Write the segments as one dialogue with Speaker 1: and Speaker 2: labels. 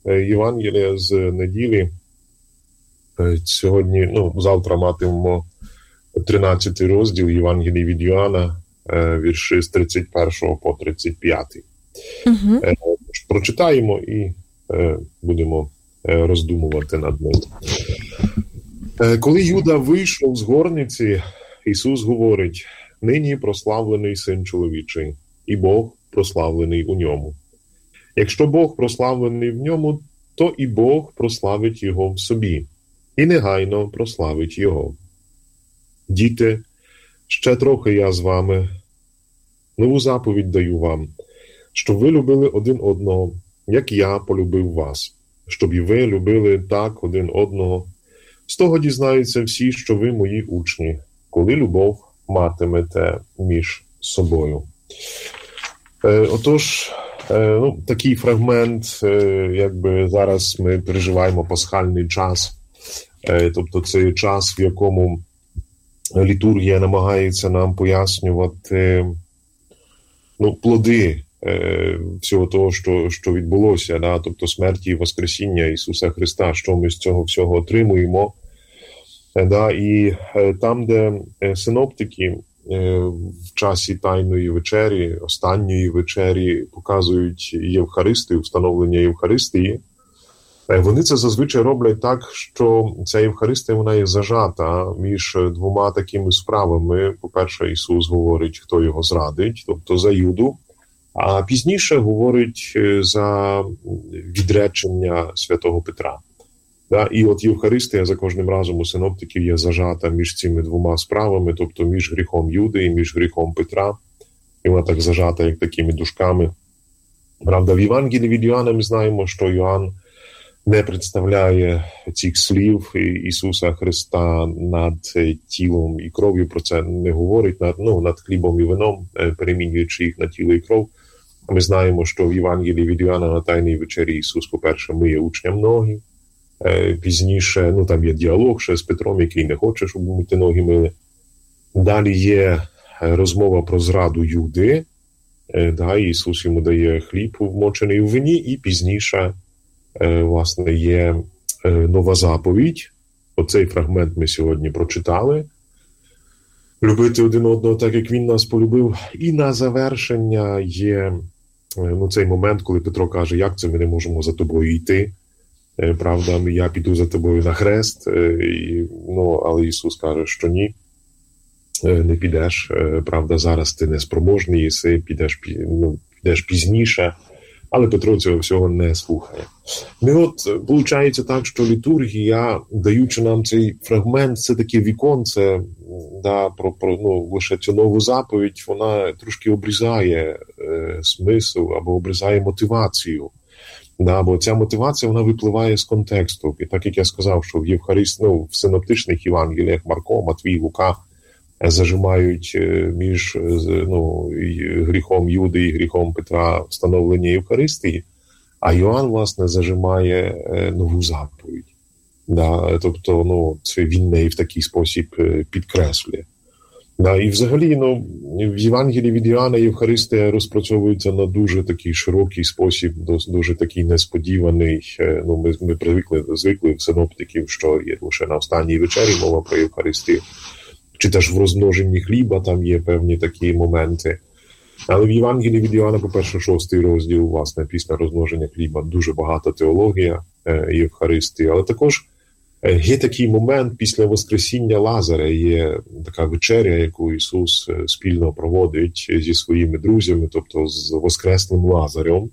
Speaker 1: Євангелія з неділі. Сьогодні, завтра матимемо 13 розділ Євангелії від Йоанна, вірші з 31 по 35. Угу. Прочитаємо і будемо роздумувати над ним. Коли Юда вийшов з горниці, Ісус говорить: «Нині прославлений Син чоловічий, і Бог прославлений у ньому. Якщо Бог прославлений в ньому, то і Бог прославить його в собі, і негайно прославить його. Діти, ще трохи я з вами. Нову заповідь даю вам, щоб ви любили один одного, як я полюбив вас, щоб і ви любили так один одного. З того дізнаються всі, що ви мої учні, коли любов матимете між собою». Отож, такий фрагмент, якби зараз ми переживаємо пасхальний час, тобто це час, в якому літургія намагається нам пояснювати плоди всього того, що відбулося, да? Тобто смерті і воскресіння Ісуса Христа, що ми з цього всього отримуємо. Да? І там, де синоптики в часі Тайної вечері, останньої вечері показують Євхаристію, встановлення Євхаристії, вони це зазвичай роблять так, що ця Євхаристія, вона є зажата між двома такими справами. По-перше, Ісус говорить, хто його зрадить, тобто за Юду, а пізніше говорить за відречення святого Петра. І от Євхаристія за кожним разом у синоптиків є зажата між цими двома справами, тобто між гріхом Юди і між гріхом Петра. І вона так зажата, як такими дужками. Правда, в Євангелії від Йоанна ми знаємо, що Йоанн не представляє цих слів Ісуса Христа над тілом і кров'ю, про це не говорить, над хлібом і вином, перемінюючи їх на тіло і кров. Ми знаємо, що в Євангелії від Йоанна на Тайній вечері Ісус, по-перше, миє учням ноги. Пізніше, там є діалог ще з Петром, який не хоче, щоб мити ноги мили. Далі є розмова про зраду Юди. Ісус йому дає хліб вмочений у вині, і пізніше, власне, є нова заповідь. Оцей фрагмент ми сьогодні прочитали. Любити один одного так, як він нас полюбив. І на завершення є цей момент, коли Петро каже: «Як це ми не можемо за тобою йти? Правда, я піду за тобою на хрест». Але Ісус каже, що ні, не підеш. Правда, зараз ти неспроможний єси, підеш пізніше. Але Петро цього всього не слухає. Виходить так, що літургія, даючи нам цей фрагмент, це таке віконце, лише цю нову заповідь, вона трошки обрізає смисл або обрізає мотивацію. Бо ця мотивація, вона випливає з контексту. І так, як я сказав, що в синоптичних Євангеліях Марко, Матвій, Лука зажимають між гріхом Юди і гріхом Петра встановлення Євхаристії, а Йоанн, власне, зажимає нову заповідь. Тобто, це він неї в такий спосіб підкреслює. І взагалі, в Євангелії від Йоанна Євхаристія розпрацьовується на дуже такий широкий спосіб, дуже такий несподіваний. Ми звикли в синоптиків, що є лише на останній вечері мова про Євхаристію. Чи теж в розмноженні хліба там є певні такі моменти. Але в Євангелії від Йоанна, по-перше, 6 розділ, власне, після розмноження хліба, дуже багата теологія Євхаристії. Але також є такий момент після воскресіння Лазаря, є така вечеря, яку Ісус спільно проводить зі своїми друзями, тобто з воскреслим Лазарем.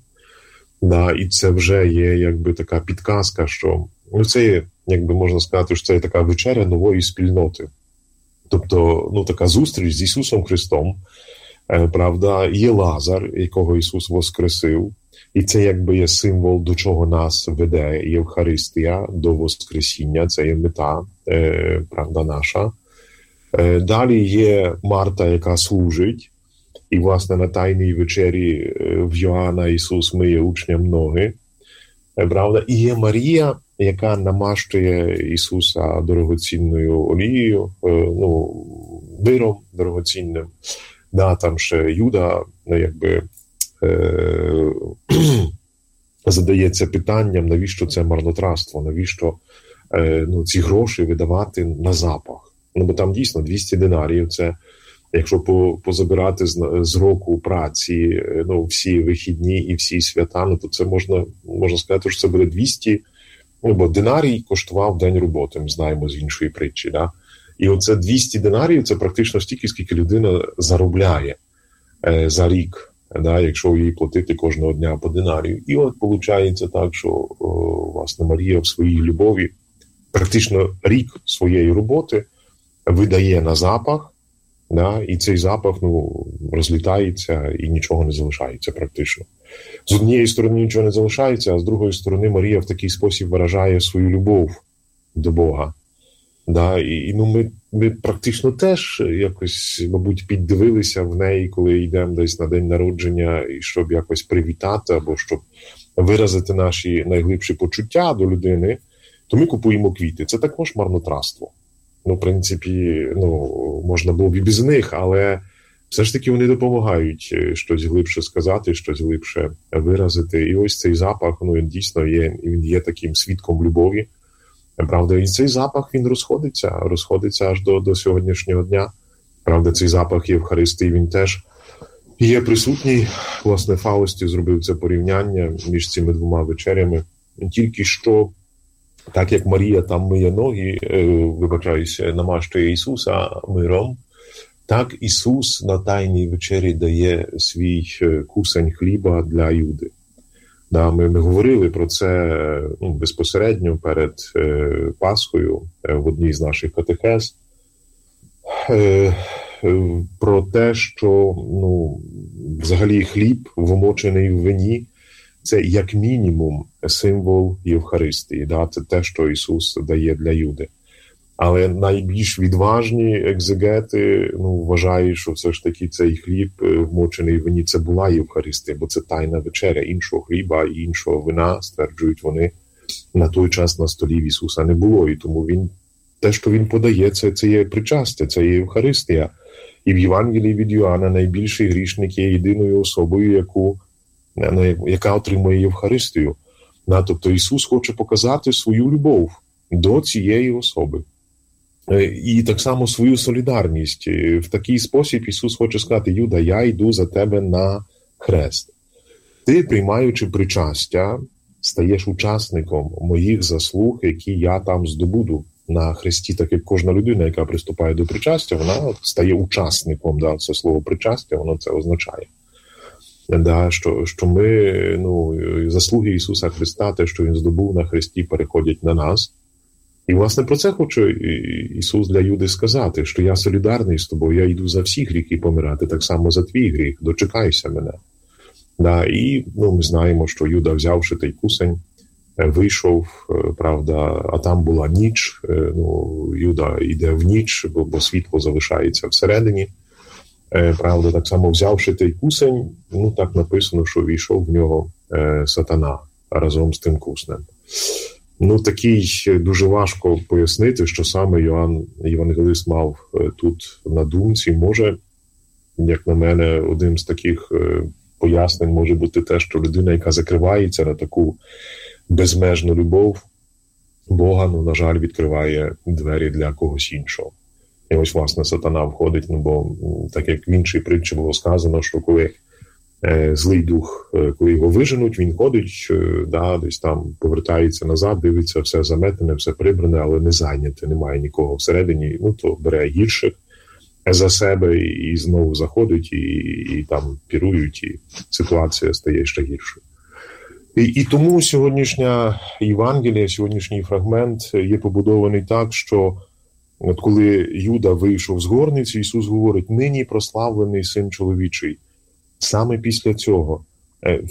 Speaker 1: І це вже є якби така підказка, що це є, якби можна сказати, що це є така вечеря нової спільноти. Тобто, така зустріч з Ісусом Христом, правда, є Лазар, якого Ісус воскресив, і це якби є символ, до чого нас веде Євхаристія, до воскресіння, це є мета, правда, наша. Далі є Марта, яка служить, і, власне, на Тайній вечері в Йоанна Ісус миє учням ноги, правда, і є Марія, яка намащує Ісуса дорогоцінною олією, виром дорогоцінним. Там ще Юда, задається питанням, навіщо це марнотратство, навіщо ці гроші видавати на запах. Бо там дійсно 200 динаріїв, це якщо позабирати з року праці всі вихідні і всі свята, то це можна сказати, що це буде 200, бо динарій коштував день роботи, ми знаємо з іншої притчі. Да? І оце 200 динаріїв, це практично стільки, скільки людина заробляє за рік, да? Якщо їй платити кожного дня по динарію. І от виходить так, що власне Марія в своїй любові практично рік своєї роботи видає на запах, да, і цей запах розлітається і нічого не залишається практично. З однієї сторони нічого не залишається, а з другої сторони Марія в такий спосіб виражає свою любов до Бога. Да, і ми практично теж якось, мабуть, піддивилися в неї, коли йдемо десь на день народження, і щоб якось привітати, або щоб виразити наші найглибші почуття до людини, то ми купуємо квіти. Це також марнотратство. В принципі, можна було б і без них, але все ж таки вони допомагають щось глибше сказати, щось глибше виразити. І ось цей запах, він дійсно є таким свідком любові. Правда, і цей запах, він розходиться аж до сьогоднішнього дня. Правда, цей запах Євхаристії, він теж є присутній. Власне, Фаусті зробив це порівняння між цими двома вечерями. Тільки що, так як Марія там миє ноги, намащує Ісуса миром, так Ісус на Тайній вечері дає свій кусень хліба для Юди. Да, ми говорили про це безпосередньо перед Пасхою в одній з наших катехез. Про те, що взагалі хліб, вмочений в вині, це як мінімум символ Євхаристії. Да? Це те, що Ісус дає для Юди. Але найбільш відважні екзегети вважають, що все ж таки цей хліб, вмочений в вині, це була Євхаристія, бо це тайна вечеря. Іншого хліба і іншого вина, стверджують вони, на той час на столі в Ісуса не було. І тому те, що Він подає, це є причастя, це є Євхаристія. І в Євангелії від Йоанна найбільший грішник є єдиною особою, яка отримує Євхаристію. Тобто Ісус хоче показати свою любов до цієї особи. І так само свою солідарність. В такий спосіб Ісус хоче сказати: Юда, я йду за тебе на хрест. Ти, приймаючи причастя, стаєш учасником моїх заслуг, які я там здобуду на хресті. Так як кожна людина, яка приступає до причастя, вона стає учасником. Да? Це слово причастя, воно це означає. Да, що ми, заслуги Ісуса Христа, те, що Він здобув на хресті, переходять на нас. І, власне, про це хоче Ісус для Юди сказати, що я солідарний з тобою, я йду за всі гріхи помирати, так само за твій гріх, дочекайся мене. Да, і ми знаємо, що Юда, взявши той кусень, вийшов, правда, а там була ніч, Юда йде в ніч, бо світло залишається всередині. Правда, так само взявши той кусень, так написано, що війшов в нього сатана разом з тим куснем. Такий дуже важко пояснити, що саме Йоанн Євангелист мав тут на думці. Може, як на мене, одним з таких пояснень може бути те, що людина, яка закривається на таку безмежну любов Бога, на жаль, відкриває двері для когось іншого. І ось, власне, сатана входить, бо так як в іншій притчі було сказано, що коли злий дух, коли його виженуть, він ходить, десь там повертається назад, дивиться, все заметене, все прибране, але не зайняте, немає нікого всередині, то бере гірших за себе і знову заходить, і там пірують, і ситуація стає ще гіршою. І тому сьогоднішня Євангелія, сьогоднішній фрагмент є побудований так, що от коли Юда вийшов з горниці, Ісус говорить: нині прославлений Син Чоловічий. Саме після цього, в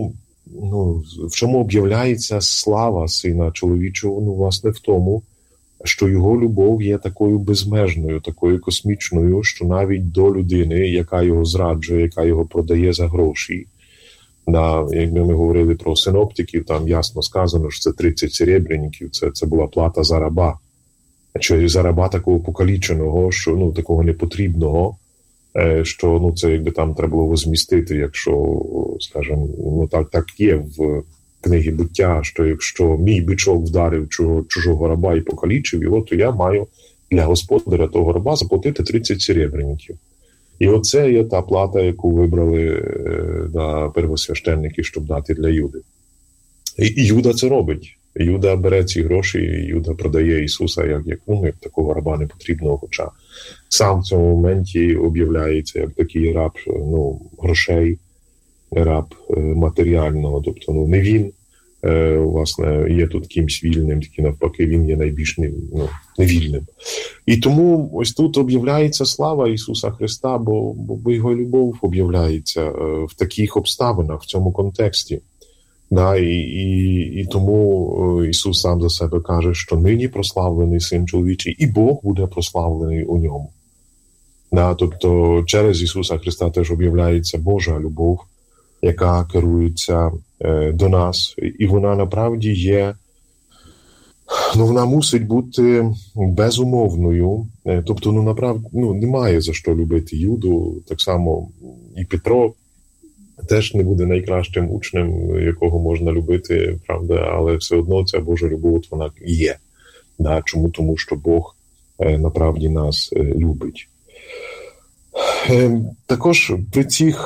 Speaker 1: чому об'являється слава Сина Чоловічого? Власне, в тому, що його любов є такою безмежною, такою космічною, що навіть до людини, яка його зраджує, яка його продає за гроші. Якби ми говорили про синоптиків, там ясно сказано, що це 30 серебряників, це була плата за раба. Чи за раба такого покаліченого, що такого непотрібного, що це якби там треба було возмістити, якщо, скажімо, так є книги Буття, що якщо мій бичок вдарив чужого раба і покалічив його, то я маю для господаря того раба заплатити 30 серебряників. І оце є та плата, яку вибрали первосвященники, щоб дати для Юди. І Юда це робить. Юда бере ці гроші, Юда продає Ісуса як такого раба непотрібного, хоча сам в цьому моменті об'являється як такий раб грошей, раб матеріального, тобто не він, власне, є тут кимсь вільним, тільки навпаки, він є найбільш невільним. І тому ось тут об'являється слава Ісуса Христа, бо Його любов об'являється в таких обставинах, в цьому контексті. І тому Ісус сам за себе каже, що нині прославлений Син Чоловічий, і Бог буде прославлений у ньому. Тобто через Ісуса Христа теж об'являється Божа любов, яка керується до нас, і вона направді є, вона мусить бути безумовною, тобто, направді, немає за що любити Юду, так само і Петро теж не буде найкращим учнем, якого можна любити, правда, але все одно ця Божа любов, вона є. Чому? Тому що Бог направді нас любить. Також при цих,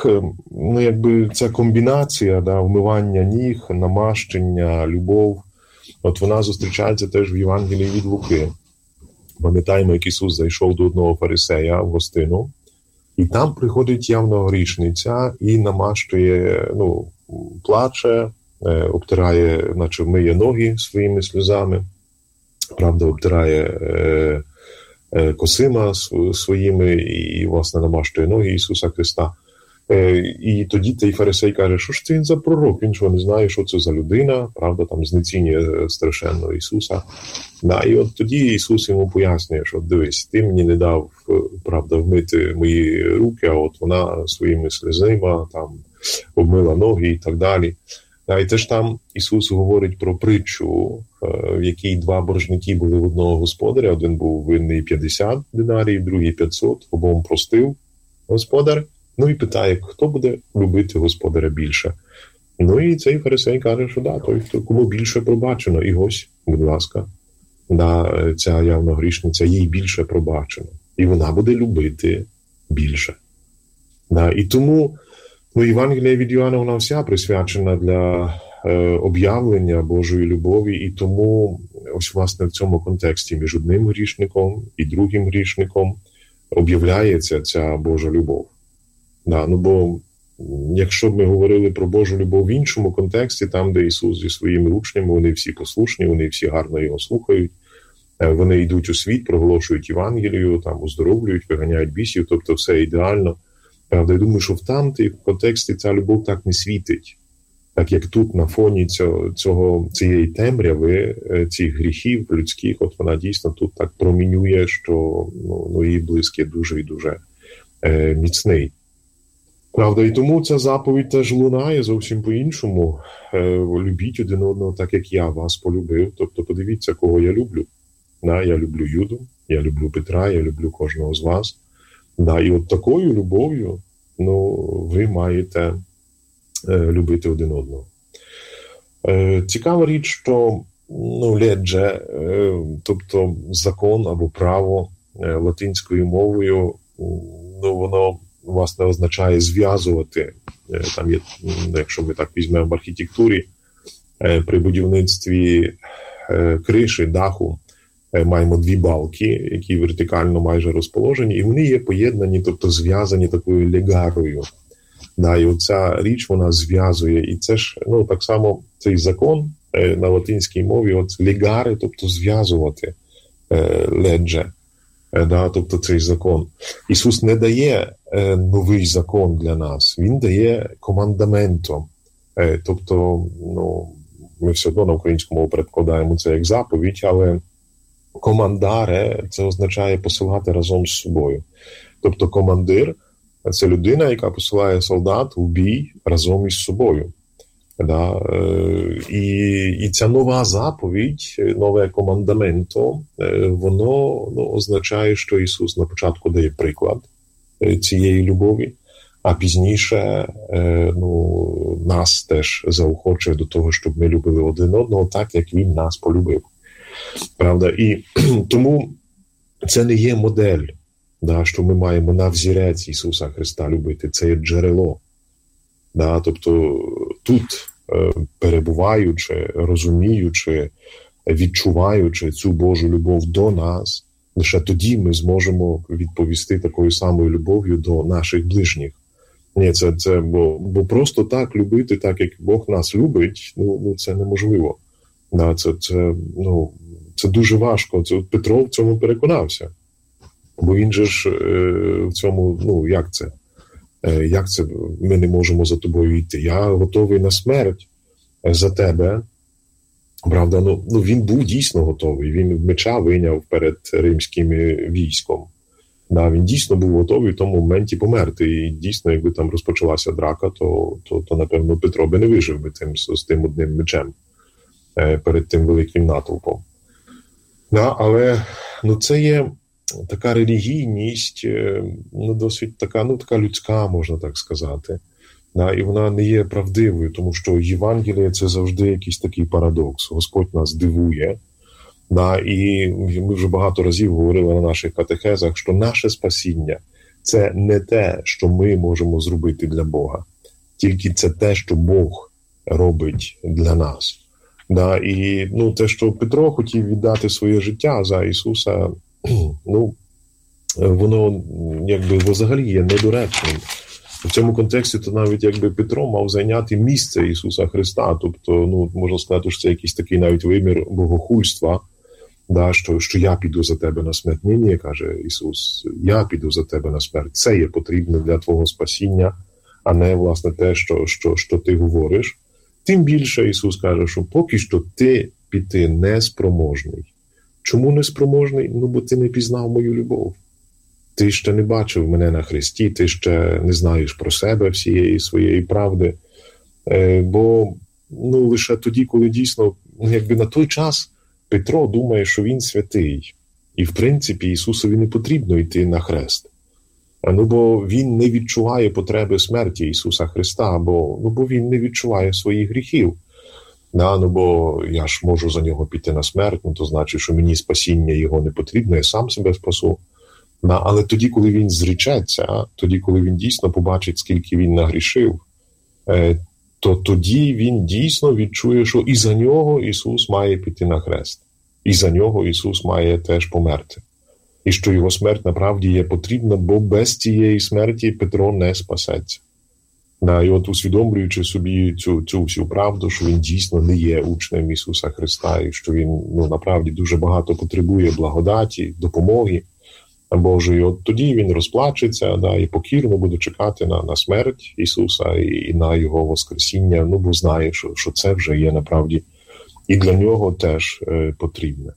Speaker 1: ця комбінація, вмивання ніг, намащення, любов, вона зустрічається теж в Євангелії від Луки. Пам'ятаємо, як Ісус зайшов до одного фарисея в гостину, і там приходить явно грішниця і намащує, плаче, обтирає, наче вмиє ноги своїми сльозами, правда, обтирає косима своїми і, власне, намащує ноги Ісуса Христа. І тоді той фарисей каже, що ж це він за пророк? Він що, не знає, що це за людина? Правда, там знецінює страшенно Ісуса. І от тоді Ісус йому пояснює, що дивись, ти мені не дав, правда, вмити мої руки, а от вона своїми сльозима там обмила ноги і так далі. І теж там Ісус говорить про притчу, в якій два боржники були в одного господаря. Один був винний 50 динарів, другий 500, обом простив господар. І питає, хто буде любити господаря більше. І цей фарисей каже, що той, кому більше пробачено. І ось, будь ласка, ця явно грішниця, їй більше пробачено. І вона буде любити більше. І тому Євангелія від Йоанна, вона вся присвячена для об'явлення Божої любові. І тому ось, власне, в цьому контексті між одним грішником і другим грішником об'являється ця Божа любов. Бо якщо б ми говорили про Божу любов в іншому контексті, там, де Ісус зі своїми учнями, вони всі послушні, вони всі гарно його слухають, вони йдуть у світ, проголошують Євангелію, там оздоровлюють, виганяють бісів, тобто все ідеально. Правда, я думаю, що в тамтій контексті ця любов так не світить, так як тут на фоні цієї темряви, цих гріхів людських, от вона дійсно тут так промінює, що її блиск є дуже і дуже міцний. Правда, і тому ця заповідь теж лунає зовсім по-іншому. Любіть один одного так, як я вас полюбив. Тобто подивіться, кого я люблю. Я люблю Юду, я люблю Петра, я люблю кожного з вас. І от такою любов'ю ви маєте любити один одного. Цікава річ, що ледже, тобто закон або право латинською мовою, воно власне означає зв'язувати. Там є, якщо ми так візьмемо в архітектурі, при будівництві криші, даху, маємо дві балки, які вертикально майже розположені, і вони є поєднані, тобто зв'язані такою легарою. І оця річ, вона зв'язує. І це ж, так само цей закон на латинській мові, от легари, тобто зв'язувати, ледже. Тобто цей закон. Ісус не дає новий закон для нас, Він дає командаменто. Тобто, ми все одно на українську мову перекладаємо це як заповідь, але командаре – це означає посилати разом з собою. Тобто командир – це людина, яка посилає солдат у бій разом із собою. І ця нова заповідь, нове командаменто, воно означає, що Ісус на початку дає приклад цієї любові, а пізніше нас теж заохочує до того, щоб ми любили один одного так, як він нас полюбив. Правда? І тому це не є модель, що ми маємо на взірець Ісуса Христа любити. Це є джерело. Тобто тут, перебуваючи, розуміючи, відчуваючи цю Божу любов до нас, лише тоді ми зможемо відповісти такою самою любов'ю до наших ближніх. Ні, бо просто так любити, так як Бог нас любить, це неможливо. Це дуже важко. Петро в цьому переконався. Бо він же ж в цьому, як це? Як це ми не можемо за тобою йти? Я готовий на смерть за тебе. Правда, він був дійсно готовий. Він меча вийняв перед римським військом. Він дійсно був готовий в тому моменті померти. І дійсно, якби там розпочалася драка, то напевно, Петро би не вижив би з тим одним мечем перед тим великим натовпом. Але це є така релігійність, досить така людська, можна так сказати. І вона не є правдивою, тому що Євангеліє – це завжди якийсь такий парадокс. Господь нас дивує. І ми вже багато разів говорили на наших катехезах, що наше спасіння – це не те, що ми можемо зробити для Бога. Тільки це те, що Бог робить для нас. І те, що Петро хотів віддати своє життя за Ісуса, воно якби взагалі є недоречним. В цьому контексті то навіть якби Петро мав зайняти місце Ісуса Христа, тобто, можна сказати, що це якийсь такий навіть вимір богохульства, що я піду за тебе на смерть. Ні, каже Ісус, я піду за тебе на смерть. Це є потрібно для твого спасіння, а не, власне, те, що ти говориш. Тим більше Ісус каже, що поки що ти піти неспроможний. Чому неспроможний? Бо ти не пізнав мою любов. Ти ще не бачив мене на хресті, ти ще не знаєш про себе всієї своєї правди. Бо лише тоді, коли дійсно, якби на той час Петро думає, що він святий. І, в принципі, Ісусові не потрібно йти на хрест. Бо він не відчуває потреби смерті Ісуса Христа, бо він не відчуває своїх гріхів. Бо я ж можу за нього піти на смерть, то значить, що мені спасіння його не потрібно, я сам себе спасу. Але тоді, коли він зречеться, тоді, коли він дійсно побачить, скільки він нагрішив, то тоді він дійсно відчує, що і за нього Ісус має піти на хрест. І за нього Ісус має теж померти. І що його смерть направді є потрібна, бо без цієї смерті Петро не спасеться. І от усвідомлюючи собі цю всю правду, що він дійсно не є учнем Ісуса Христа, і що він направді дуже багато потребує благодаті, допомоги Божої, от тоді він розплачеться і покірно буде чекати на смерть Ісуса і на Його воскресіння, бо знає, що це вже є направді і для нього теж потрібне.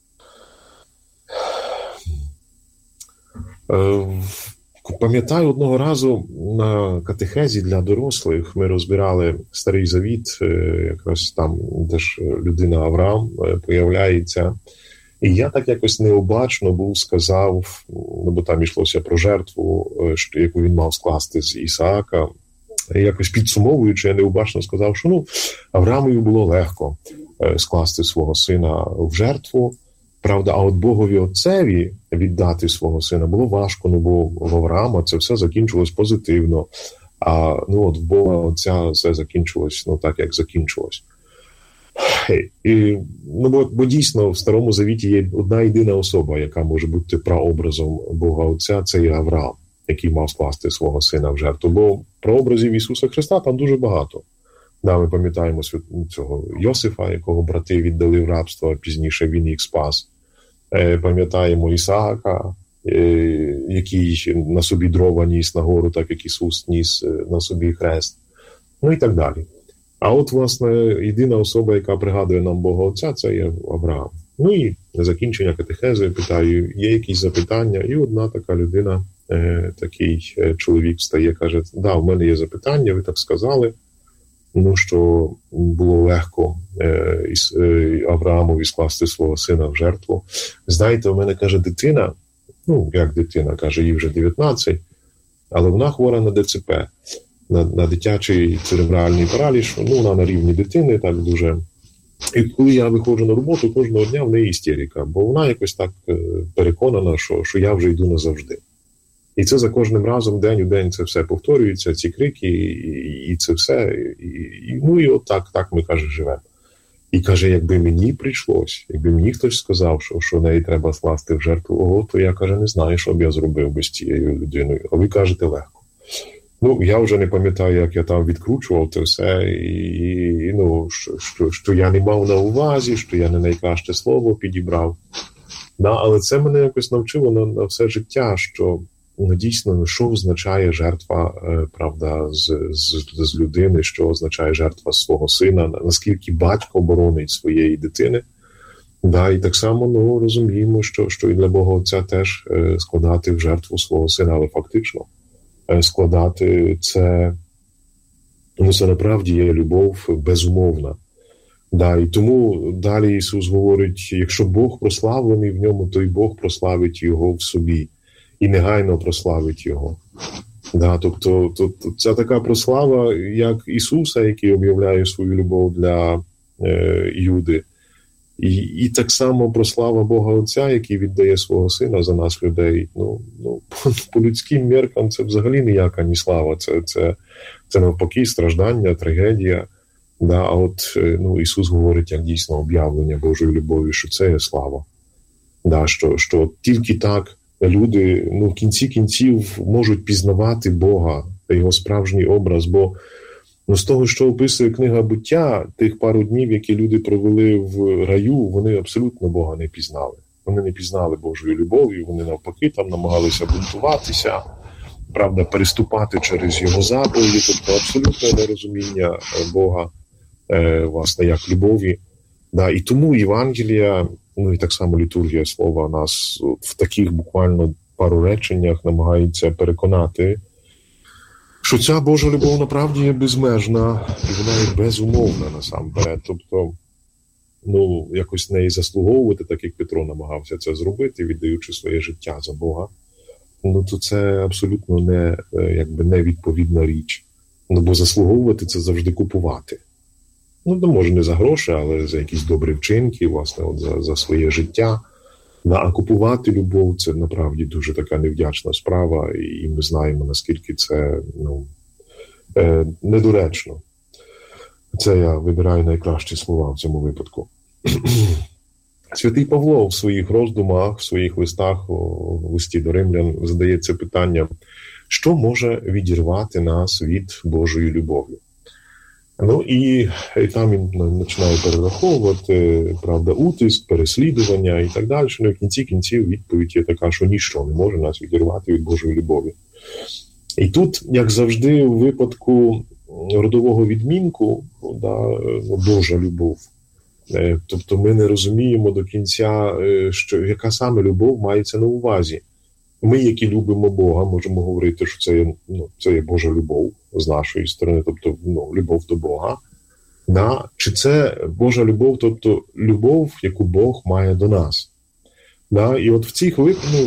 Speaker 1: Пам'ятаю, одного разу на катехезі для дорослих ми розбирали Старий Завіт, якраз там, де ж людина Авраам появляється. І я так якось необачно сказав, бо там йшлося про жертву, яку він мав скласти з Ісаака. І якось підсумовуючи, я необачно сказав, що Авраамові було легко скласти свого сина в жертву. Правда, а от Богові Отцеві віддати свого сина було важко, бо в Авраама це все закінчилось позитивно, а от в Бога Отця все закінчилось так, як закінчилось. Бо дійсно в Старому Завіті є одна єдина особа, яка може бути прообразом Бога Отця, це є Авраам, який мав скласти свого сина в жертву. Бо прообразів Ісуса Христа там дуже багато. Ми пам'ятаємо цього Йосифа, якого брати віддали в рабство, а пізніше він їх спас. Пам'ятаємо Ісаака, який на собі дрова ніс нагору, так як Ісус ніс на собі хрест. І так далі. А от, власне, єдина особа, яка пригадує нам Бога Отця, це є Авраам. І на закінчення катехези питаю, є якісь запитання? І одна така людина, такий чоловік встає, каже, в мене є запитання, ви так сказали, що було легко Авраамові скласти свого сина в жертву. Знаєте, у мене, каже, дитина, як дитина, каже, їй вже 19, Але вона хвора на ДЦП, на дитячий церебральний параліч, вона на рівні дитини, так дуже. І коли я виходжу на роботу, кожного дня в неї істерика, бо вона якось так переконана, що я вже йду назавжди. І це за кожним разом, день у день це все повторюється, ці крики, і це все. І от так ми, каже, живемо. І каже, якби мені прийшлось, якби мені хтось сказав, що неї треба скласти в жертву, то я, каже, не знаю, що б я зробив без цією людиною. А ви кажете, легко. Я вже не пам'ятаю, як я там відкручував це все, і що я не мав на увазі, що я не найкраще слово підібрав. Але це мене якось навчило на все життя, що дійсно, що означає жертва, правда, з людини, що означає жертва свого сина, наскільки батько оборонить своєї дитини. І так само розуміємо, що і для Бога Отця теж складати в жертву свого сина, але фактично складати це направді є любов безумовна. І тому далі Ісус говорить, якщо Бог прославлений в ньому, то й Бог прославить його в собі і негайно прославить його. Тобто це така прослава, як Ісуса, який об'являє свою любов для Юди, і так само прослава Бога Отця, який віддає свого Сина за нас, людей. По людським міркам це взагалі ніяка ні слава, це навпаки страждання, трагедія. А от Ісус говорить, як дійсно об'явлення Божої любові, що це є слава. Що тільки так люди в кінці кінців можуть пізнавати Бога та його справжній образ, бо з того, що описує книга «Буття», тих пару днів, які люди провели в раю, вони абсолютно Бога не пізнали. Вони не пізнали Божої любові, вони навпаки там намагалися бунтуватися, правда, переступати через його заповіді, тобто абсолютне нерозуміння Бога, власне, як любові. І тому Євангелія, і так само літургія слова нас в таких буквально пару реченнях намагається переконати, що ця Божа любов направді є безмежна, і вона є безумовна насамперед. Тобто, якось неї заслуговувати, так як Петро намагався це зробити, віддаючи своє життя за Бога, то це абсолютно невідповідна річ. Бо заслуговувати – це завжди купувати. Може не за гроші, але за якісь добрі вчинки, власне, за своє життя. А купувати любов – це, направді, дуже така невдячна справа, і ми знаємо, наскільки це недоречно. Це я вибираю найкращі слова в цьому випадку. Святий Павло в своїх роздумах, в своїх листах, у листі до римлян, задається питання, що може відірвати нас від Божої любові? І там він починає перераховувати, правда, утиск, переслідування і так далі. В кінці кінців відповідь є така, що ніщо не може нас відірвати від Божої любові. І тут, як завжди, у випадку родового відмінку, Божа любов. Тобто ми не розуміємо до кінця, яка саме любов мається на увазі. Ми, які любимо Бога, можемо говорити, що це є Божа любов з нашої сторони, тобто любов до Бога. Чи це Божа любов, тобто любов, яку Бог має до нас. І от в цих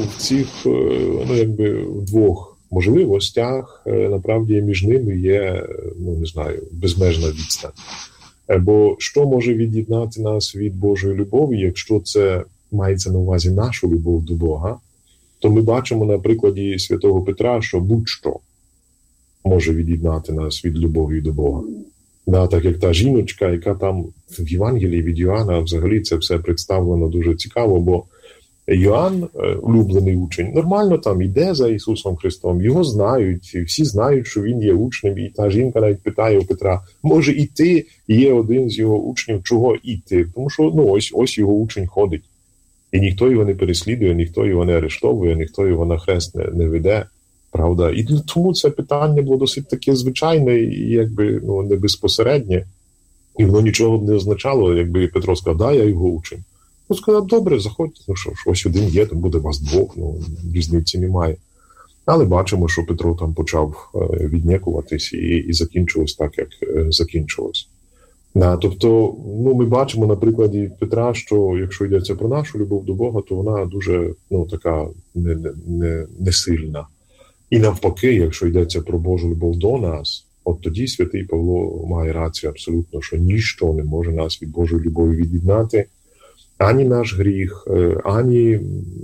Speaker 1: двох можливостях, направді, між ними є, безмежна відстань. Бо що може від'єднати нас від Божої любові, якщо це мається на увазі нашу любов до Бога, то ми бачимо на прикладі святого Петра, що будь-що може від'єднати нас від любові до Бога. Так як та жіночка, яка там в Євангелії від Йоанна, взагалі це все представлено дуже цікаво, бо Йоанн, улюблений учень, нормально там йде за Ісусом Христом, його знають, і всі знають, що він є учнем, і та жінка навіть питає у Петра, може і ти є один з його учнів, чого і ти? Тому що ось його учень ходить. І ніхто його не переслідує, ніхто його не арештовує, ніхто його на хрест не веде, правда? І тому це питання було досить таке звичайне і не безпосереднє. І воно нічого б не означало, якби Петро сказав, я його учень. Сказав, добре, заходьте, ось один є, то буде вас двох, різниці немає. Але бачимо, що Петро там почав віднекуватись і закінчилось так, як закінчилось. Тобто, ми бачимо на прикладі Петра, що якщо йдеться про нашу любов до Бога, то вона дуже така не сильна. І навпаки, якщо йдеться про Божу любов до нас, от тоді святий Павло має рацію абсолютно, що ніщо не може нас від Божої любові від'єднати, ані наш гріх, ані,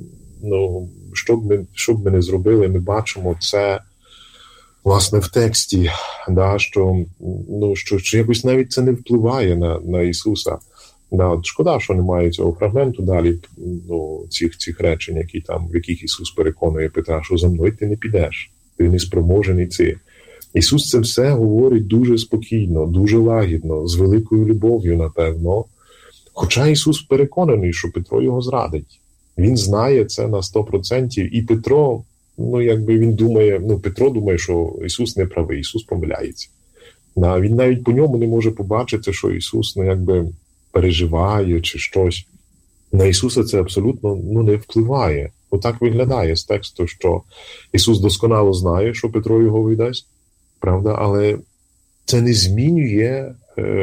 Speaker 1: що б ми не зробили, ми бачимо це, власне, в тексті, да, що якось навіть це не впливає на Ісуса. Да, от шкода, що немає цього фрагменту далі, цих речень, в яких Ісус переконує Петра, що за мною ти не підеш, ти не спроможений йти. Ісус це все говорить дуже спокійно, дуже лагідно, з великою любов'ю, напевно. Хоча Ісус переконаний, що Петро його зрадить. Він знає це на 100%, і Петро, він думає, Петро думає, що Ісус не правий, Ісус помиляється. Він навіть по ньому не може побачити, що Ісус, переживає чи щось. На Ісуса це абсолютно не впливає. Отак виглядає з тексту, що Ісус досконало знає, що Петро його видасть, правда, але це не змінює,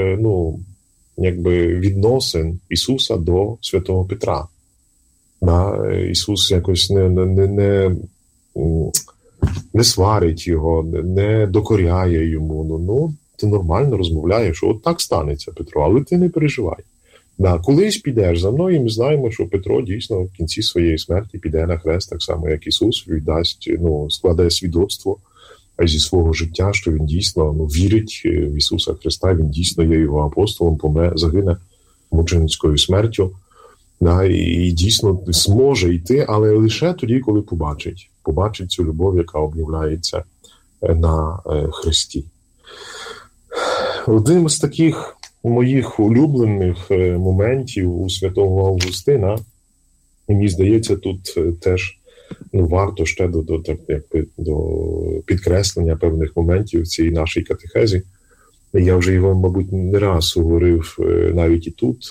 Speaker 1: відносин Ісуса до святого Петра. Ісус якось не сварить його, не докоряє йому. Ти нормально розмовляєш, от так станеться, Петро, але ти не переживай. Колись підеш за мною, і ми знаємо, що Петро дійсно в кінці своєї смерті піде на хрест, так само, як Ісус, віддасть, складає свідоцтво зі свого життя, що він дійсно вірить в Ісуса Христа, він дійсно є його апостолом, загине мученицькою смертю, і дійсно зможе йти, але лише тоді, коли побачить цю любов, яка об'являється на Христі. Один з таких моїх улюблених моментів у святого Августина, мені здається, тут теж варто ще до підкреслення певних моментів цієї нашій катехезі. Я вже його, мабуть, не раз говорив навіть і тут,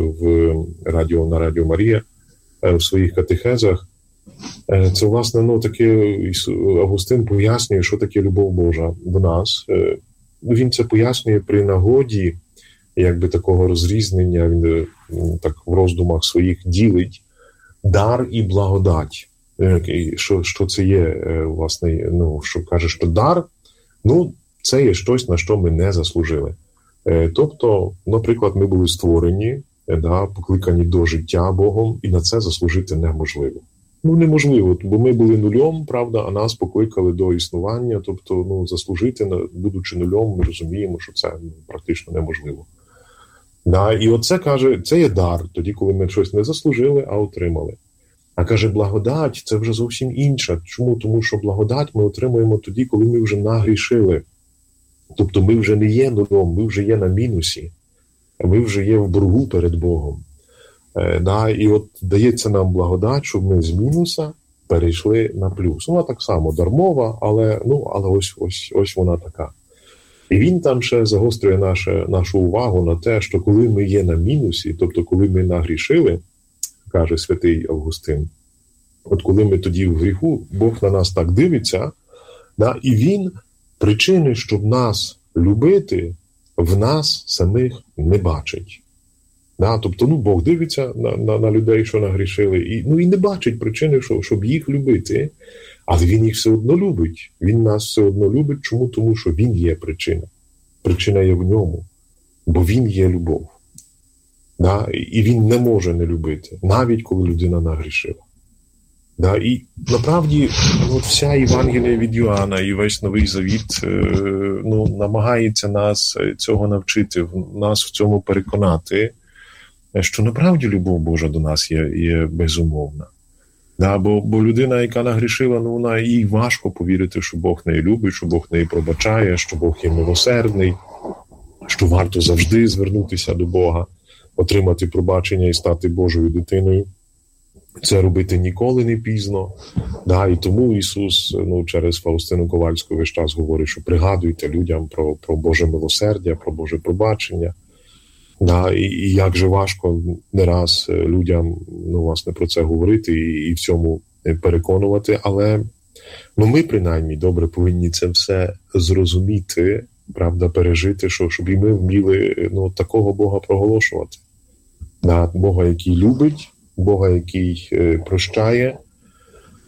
Speaker 1: на Радіо Марія, в своїх катехезах. Це, власне, таке Августин пояснює, що таке любов Божа до нас. Він це пояснює при нагоді, такого розрізнення, він так в роздумах своїх ділить дар і благодать. Що це є, власне, що каже, що дар, це є щось, на що ми не заслужили. Тобто, наприклад, ми були створені, покликані до життя Богом, і на це заслужити неможливо. Неможливо, бо ми були нульом, правда, а нас покликали до існування, тобто, заслужити, будучи нульом, ми розуміємо, що це практично неможливо. І оце, каже, це є дар, тоді, коли ми щось не заслужили, а отримали. А каже, благодать – це вже зовсім інше. Чому? Тому що благодать ми отримуємо тоді, коли ми вже нагрішили. Тобто ми вже не є нулом, ми вже є на мінусі, ми вже є в боргу перед Богом. І от дається нам благодать, щоб ми з мінуса перейшли на плюс. Вона так само дармова, але ось вона така. І він там ще загострює нашу увагу на те, що коли ми є на мінусі, тобто коли ми нагрішили, каже святий Августин, от коли ми тоді в гріху, Бог на нас так дивиться, і він причини, щоб нас любити, в нас самих не бачить. Тобто, Бог дивиться на людей, що нагрішили, і не бачить причини, щоб їх любити, але він їх все одно любить. Він нас все одно любить. Чому? Тому що він є причина. Причина є в ньому, бо він є любов. І він не може не любити, навіть коли людина нагрішила. І направді вся Євангелія від Йоанна і весь Новий Завіт намагається нас цього навчити, нас в цьому переконати, що направді любов Божа до нас є безумовна. Бо людина, яка нагрішила, вона їй важко повірити, що Бог неї любить, що Бог неї пробачає, що Бог є милосердний, що варто завжди звернутися до Бога, отримати пробачення і стати Божою дитиною. Це робити ніколи не пізно. І тому Ісус через Фаустину Ковальську весь час говорить, що пригадуйте людям про Боже милосердя, про Боже пробачення. І як же важко не раз людям, власне, про це говорити і в цьому переконувати, але ми, принаймні, добре повинні це все зрозуміти, правда, пережити, щоб і ми вміли такого Бога проголошувати. Бога, який любить, Бога, який прощає,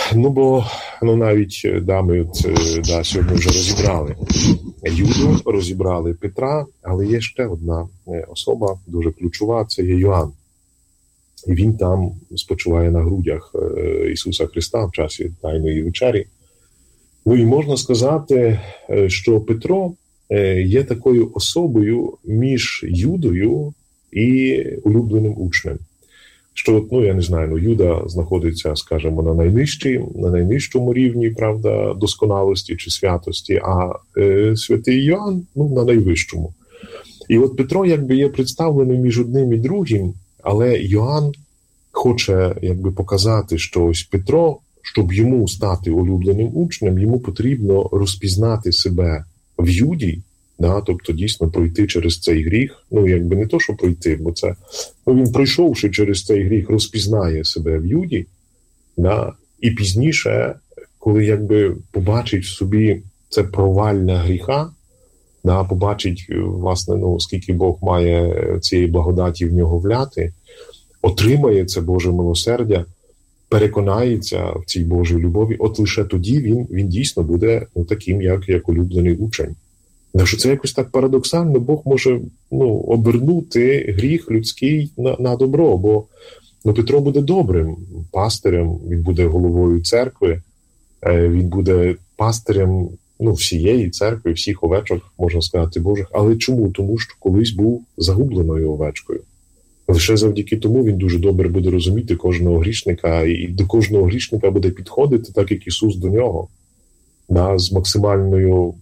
Speaker 1: Бо навіть ми сьогодні вже розібрали Юду, розібрали Петра, але є ще одна особа, дуже ключова, це є Йоанн. І він там спочиває на грудях Ісуса Христа в часі Тайної вечері. І можна сказати, що Петро є такою особою між Юдою і улюбленим учнем. Що, я не знаю, Юда знаходиться, скажімо, на найнижчому рівні, правда, досконалості чи святості, а святий Йоанн, на найвищому. І от Петро, є представлений між одним і другим, але Йоанн хоче, показати, що ось Петро, щоб йому стати улюбленим учнем, йому потрібно розпізнати себе в Юді, тобто дійсно пройти через цей гріх, не то, що пройти, бо це, він пройшовши через цей гріх, розпізнає себе в Юді, і пізніше, коли побачить в собі це провалля гріха, побачить, власне, скільки Бог має цієї благодаті в нього вляти, отримає це Боже милосердя, переконається в цій Божій любові, от лише тоді він дійсно буде таким, як улюблений учень. Що це якось так парадоксально, Бог може обернути гріх людський на добро, бо Петро буде добрим пастирем, він буде головою церкви, він буде пастирем всієї церкви, всіх овечок, можна сказати, Божих. Але чому? Тому що колись був загубленою овечкою. Лише завдяки тому він дуже добре буде розуміти кожного грішника, і до кожного грішника буде підходити, так як Ісус до нього, з максимальною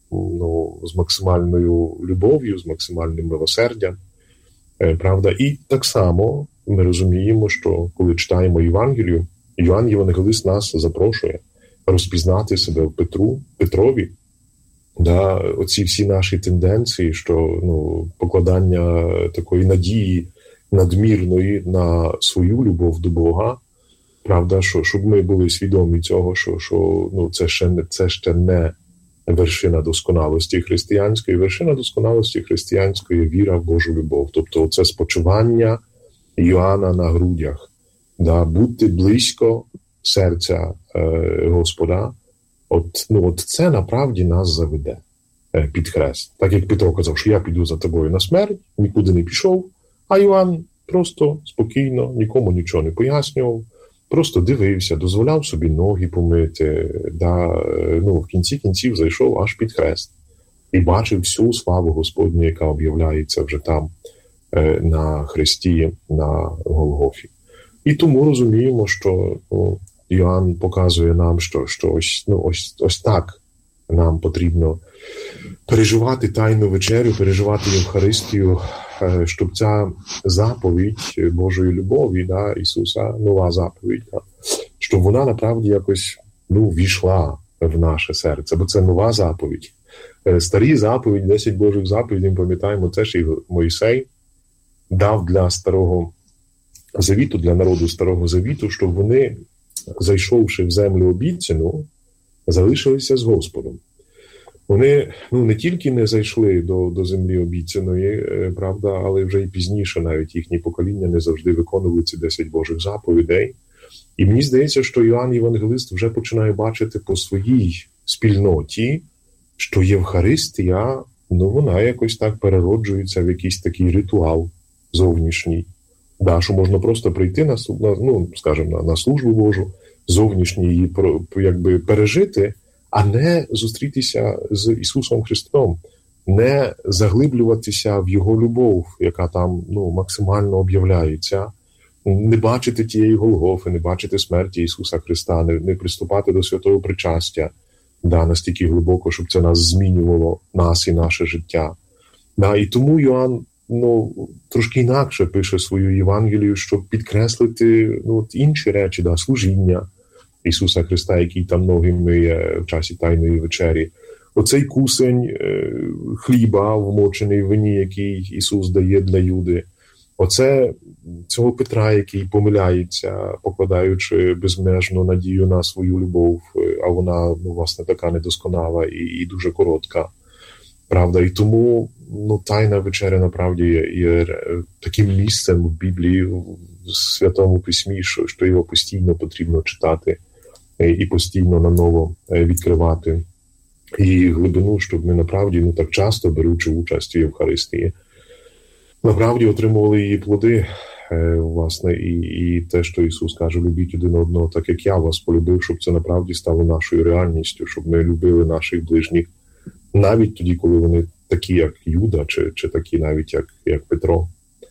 Speaker 1: любов'ю, з максимальним милосердям. Правда? І так само ми розуміємо, що коли читаємо Євангелію, Йоанн Євангелист нас запрошує розпізнати себе в Петрові, оці всі наші тенденції, що покладання такої надії надмірної на свою любов до Бога, правда, щоб ми були свідомі цього, що це ще не вершина досконалості християнської. Вершина досконалості християнської – віра в Божу любов. Тобто це спочивання Йоанна на грудях, бути близько серця Господа. От це направді нас заведе під хрест. Так як Петро казав, що я піду за тобою на смерть, нікуди не пішов, а Йоанн просто спокійно, нікому нічого не пояснював, просто дивився, дозволяв собі ноги помити, в кінці кінців зайшов аж під хрест і бачив всю славу Господню, яка об'являється вже там на хресті, на Голгофі. І тому розуміємо, що Йоанн показує нам, що ось так нам потрібно переживати Тайну вечерю, переживати Євхаристію, щоб ця заповідь Божої любові, Ісуса, нова заповідь, щоб вона направді якось війшла в наше серце, бо це нова заповідь. Старі заповіді, 10 Божих заповідей, пам'ятаємо, це ж і Мойсей дав для Старого Завіту, для народу Старого Завіту, щоб вони, зайшовши в землю обіцяну, залишилися з Господом. Вони не тільки не зайшли до землі обіцяної, правда, але вже і пізніше навіть їхні покоління не завжди виконували ці 10 Божих заповідей. І мені здається, що Йоанн Євангелист вже починає бачити по своїй спільноті, що Євхаристія, вона якось так перероджується в якийсь такий ритуал зовнішній. Що можна просто прийти на службу Божу, зовнішній її пережити, а не зустрітися з Ісусом Христом, не заглиблюватися в Його любов, яка там максимально об'являється, не бачити тієї Голгофи, не бачити смерті Ісуса Христа, не приступати до святого причастя, настільки глибоко, щоб це нас змінювало, нас і наше життя. І тому Йоанн трошки інакше пише свою Євангелію, щоб підкреслити інші речі, служіння Ісуса Христа, який там ноги миє в часі Тайної вечері. Оцей кусень хліба, вмочений в вині, який Ісус дає для Юди. Оце цього Петра, який помиляється, покладаючи безмежну надію на свою любов, а вона, власне, така недосконала і дуже коротка. Правда, і тому Тайна вечеря, направді, є таким місцем в Біблії, в Святому Письмі, що його постійно потрібно читати і постійно наново відкривати її глибину, щоб ми направді, так часто беручи участь у Євхаристії, направді отримували її плоди, власне, і те, що Ісус каже, любіть один одного, так як я вас полюбив, щоб це направді стало нашою реальністю, щоб ми любили наших ближніх, навіть тоді, коли вони такі, як Юда, чи такі навіть, як Петро.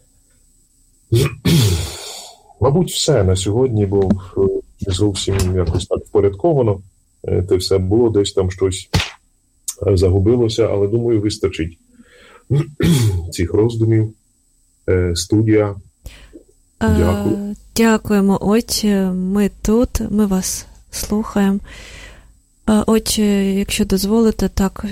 Speaker 1: Мабуть, все на сьогодні, бо не зовсім якось так впорядковано. Те все було, десь там щось загубилося, але, думаю, вистачить цих роздумів. Студія. Дякую.
Speaker 2: Дякуємо, отче. Ми тут, ми вас слухаємо. Отче, якщо дозволите, так...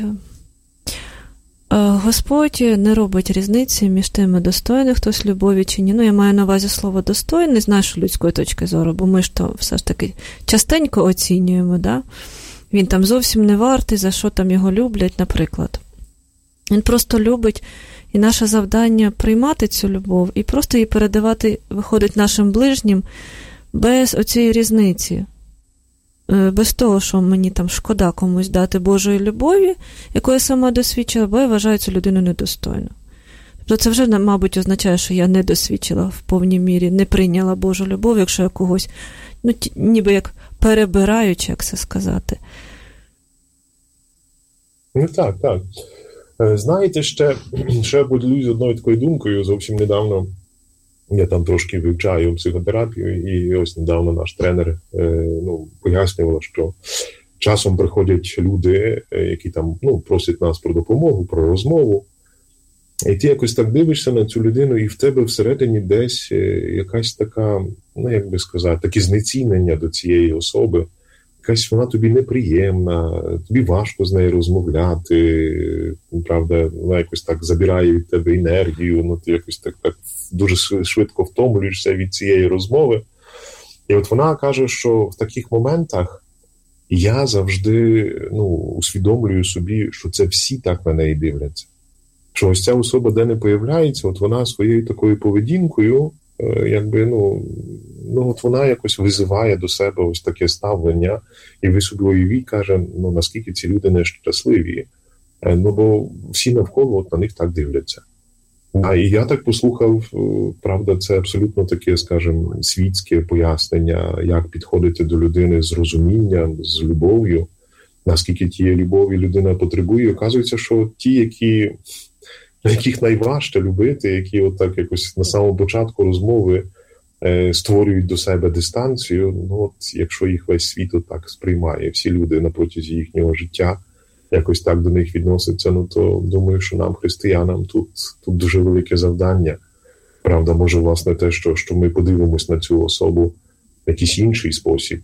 Speaker 2: Господь не робить різниці між тими, достойних хтось любові чи ні. Я маю на увазі слово «достойний» з нашої людської точки зору, бо ми ж то все ж таки частенько оцінюємо, да? Він там зовсім не вартий, за що там його люблять, наприклад. Він просто любить, і наше завдання приймати цю любов і просто її передавати, виходить, нашим ближнім без оцієї різниці. Без того, що мені там шкода комусь дати Божої любові, яку я сама досвідчила, бо я вважаю цю людину недостойною. Тобто це вже, мабуть, означає, що я не досвідчила в повній мірі, не прийняла Божу любов, якщо я когось, ніби як перебираючи, як це сказати.
Speaker 1: Так. Знаєте, ще поділюсь одною такою думкою, зовсім недавно. Я там трошки вивчаю психотерапію, і ось недавно наш тренер пояснював, що часом приходять люди, які там просять нас про допомогу, про розмову, і ти якось так дивишся на цю людину, і в тебе всередині десь якась така, як би сказати, таке знецінення до цієї особи, якась вона тобі неприємна, тобі важко з нею розмовляти, правда, вона якось так забирає від тебе енергію, ти якось так дуже швидко втомлюєшся від цієї розмови. І от вона каже, що в таких моментах я завжди усвідомлюю собі, що це всі так на неї дивляться. Що ось ця особа, де не появляється, от вона своєю такою поведінкою, от вона якось визиває до себе ось таке ставлення, і ви собі уявіть, каже, наскільки ці люди нещасливі, бо всі навколо на них так дивляться. І я так послухав, правда, це абсолютно таке, скажімо, світське пояснення, як підходити до людини з розумінням, з любов'ю, наскільки тієї любові людина потребує. Оказується, що ті, яких найважче любити, які отак якось на самому початку розмови створюють до себе дистанцію, якщо їх весь світ так сприймає, всі люди на протязі їхнього життя якось так до них відноситься, то думаю, що нам, християнам, тут дуже велике завдання. Правда, може, власне, те, що ми подивимось на цю особу в якийсь інший спосіб,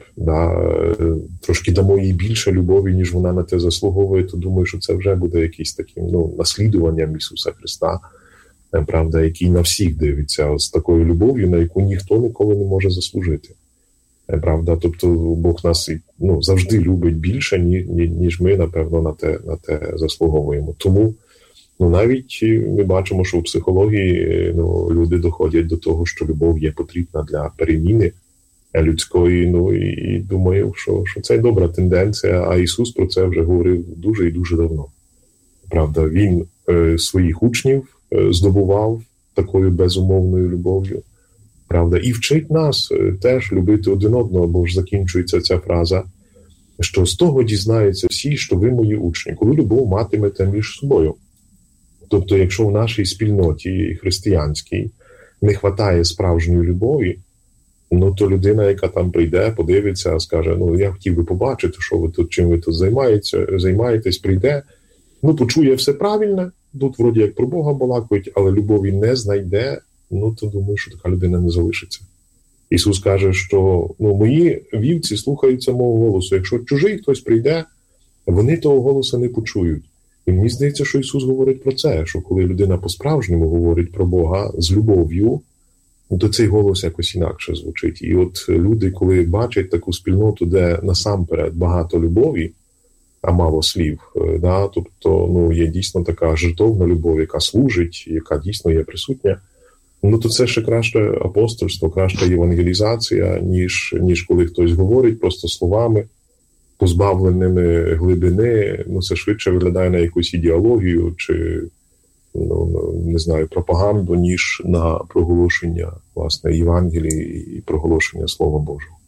Speaker 1: трошки дамо їй більше любові, ніж вона на те заслуговує, то думаю, що це вже буде якийсь таким наслідуванням Ісуса Христа, правда, який на всіх дивиться з такою любов'ю, на яку ніхто ніколи не може заслужити. Правда, тобто Бог нас завжди любить більше, ніж ми, напевно, на те заслуговуємо. Тому навіть ми бачимо, що в психології люди доходять до того, що любов є потрібна для переміни людської, і думаю, що це добра тенденція, а Ісус про це вже говорив дуже і дуже давно. Правда, Він своїх учнів здобував такою безумовною любов'ю. Правда, і вчить нас теж любити один одного, бо ж закінчується ця фраза, що з того дізнаються всі, що ви мої учні, коли любов матимете між собою. Тобто, якщо в нашій спільноті християнській не хватає справжньої любові, то людина, яка там прийде, подивиться, скаже, я хотів би побачити, що ви тут, чим ви тут займаєтесь, прийде, почує все правильне, тут вроді як про Бога балакають, але любові не знайде, то думаю, що така людина не залишиться. Ісус каже, що мої вівці слухаються мого голосу. Якщо чужий хтось прийде, вони того голосу не почують. І мені здається, що Ісус говорить про це, що коли людина по-справжньому говорить про Бога з любов'ю, то цей голос якось інакше звучить. І от люди, коли бачать таку спільноту, де насамперед багато любові, а мало слів, тобто є дійсно така жертовна любов, яка служить, яка дійсно є присутня, ну то це ще краще апостольство, краща євангелізація, ніж коли хтось говорить просто словами, позбавленими глибини. Ну це швидше виглядає на якусь ідеологію чи, не знаю, пропаганду, ніж на проголошення, власне, Євангелії і проголошення Слова Божого.